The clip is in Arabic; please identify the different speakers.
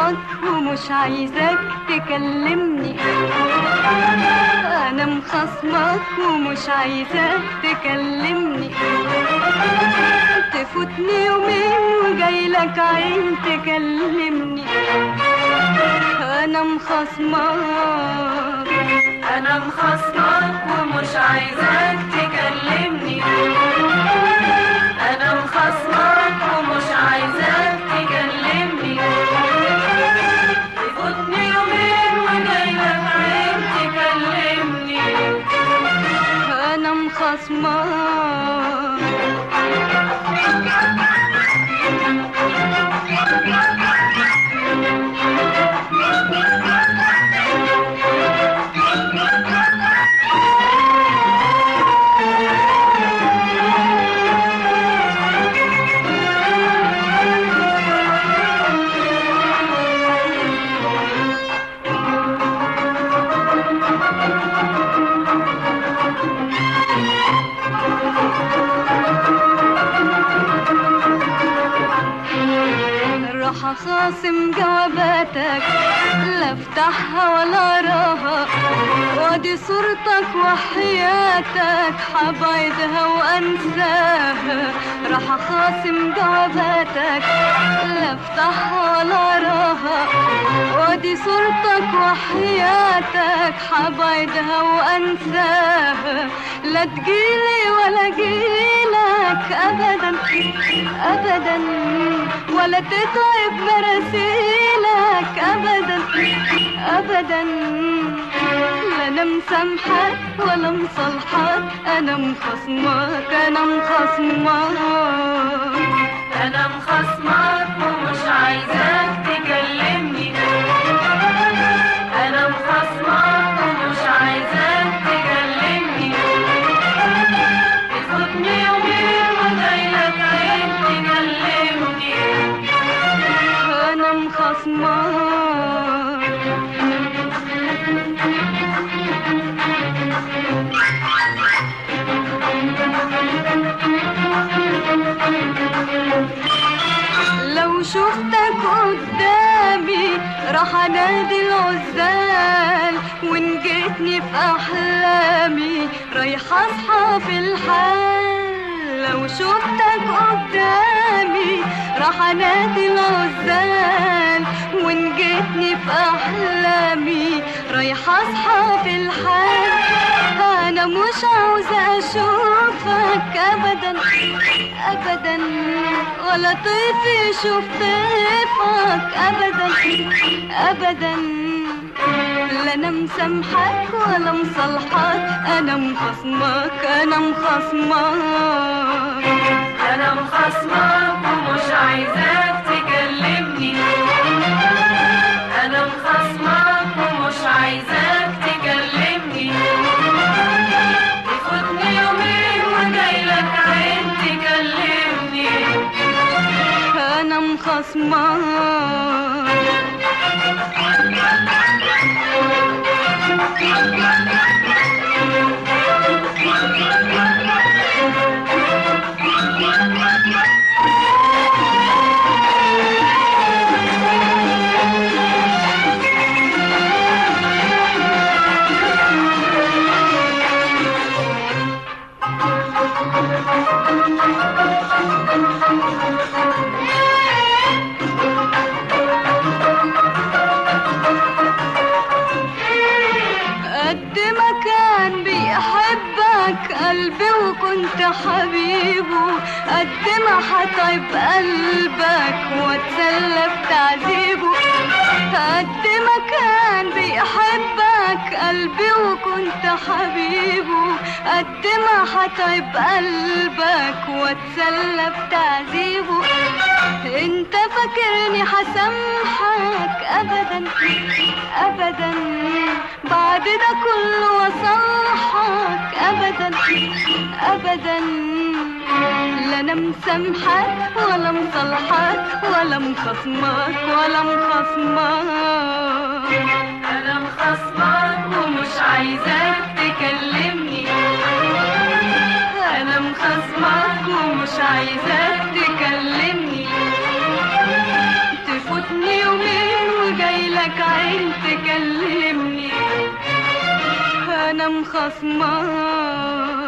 Speaker 1: مخصمك ومش عايزاك تكلمني. انا مخصمك ومش عايزاك تكلمني. تفوتني يومين وجايلك عين تكلمني. انا مخصمك،
Speaker 2: انا مخصمك ومش عايزاك تكلمني. انا مخصمك ومش عايزاك تكلمني. تفوتني يومين وجايلك عين تكلمني.
Speaker 1: انا مخصمك. خاصم جواباتك لا افتحها ولا اراها، وادي صورتك وحياتك حبعدها وانساها. راح خاصم جواباتك لا افتحها ولا اراها، وادي صورتك وحياتك حبعدها وانساها. لا تجيلي ولا جيلك ابدا ابدا، ولا تتعب مراسيلك ابدا ابدا. لا انا مسامحك ولا مصالحك، انا مخصمك انا مخصمك.
Speaker 2: انا مخصمك ومش عايزاك تكلمني. انا مخصمك ومش عايزاك تكلمني. تفوتني يومين وجايلك عين تكلمني.
Speaker 1: انا مخصمك. لو شفتك قدامي راح انادي العزال، وان جيتني في احلامي رايحه اصحى في الحال. لو شفتك قدامي راح انادي العزال، وان جيتني في احلامي رايحه اصحى في الحال. انا مش عاوزه اشوفك ابدا ابدا، ولا طيفي شوف طيفك ابدا ابدا. لا انا مسامحك ولا مصالحك، انا مخصمك انا مخصمك.
Speaker 2: انا مخصمك ومش عايزاك تكلمني. انا مخصمك ومش عايزاك تكلمني. تفوتني يومين وجايلك عين تكلمني.
Speaker 1: انا مخصمك. قد ما كان بيحبك قلبي وكنت حبيبه، قد ما حطيب قلبك واتسلى بتعذيبه. قد ما كان بيحبك قلبي وكنت حبيبه، قد ما حطيب قلبك واتسلى بتعذيبه. انت فاكرني حسامحك ابدا ابدا، بعد ده كله وصالحك ابدا ابدا. لا انا مسامحك ولا مصالحك ولا مخصمك ولا مخصمك.
Speaker 2: انا مخصمك ومش عايزاك تكلمني. انا مخصمك ومش عايزاك تكلمني. تفوتني يومين
Speaker 1: لك عين تكلمني. انا مخصماك